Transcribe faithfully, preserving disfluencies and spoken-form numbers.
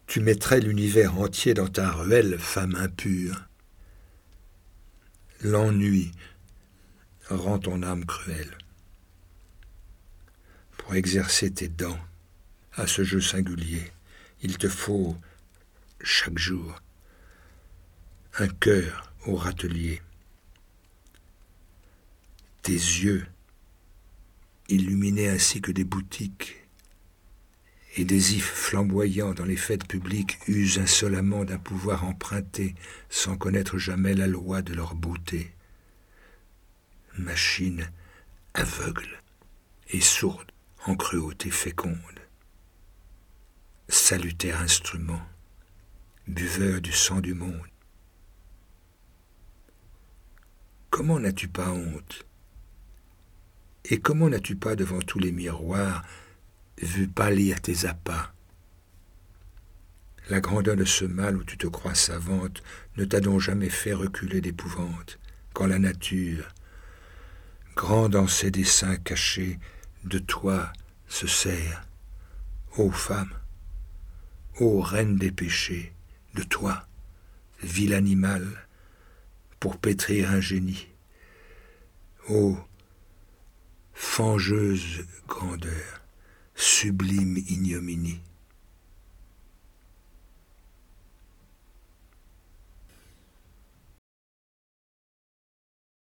Tu mettrais l'univers entier dans ta ruelle, femme impure. L'ennui rend ton âme cruelle. Pour exercer tes dents à ce jeu singulier, il te faut, chaque jour, un cœur au râtelier. Tes yeux, illuminés ainsi que des boutiques, et des ifs flamboyants dans les fêtes publiques usent insolemment d'un pouvoir emprunté sans connaître jamais la loi de leur beauté. Machine aveugle et sourde en cruauté féconde. Salutaire instrument, buveur du sang du monde. Comment n'as-tu pas honte? Et comment n'as-tu pas devant tous les miroirs vu pâlir tes appas? La grandeur de ce mal où tu te crois savante ne t'a donc jamais fait reculer d'épouvante, quand la nature, grande en ses desseins cachés, de toi se sert, ô femme, ô reine des péchés, de toi, vil animal, pour pétrir un génie, ô fangeuse grandeur, sublime ignominie.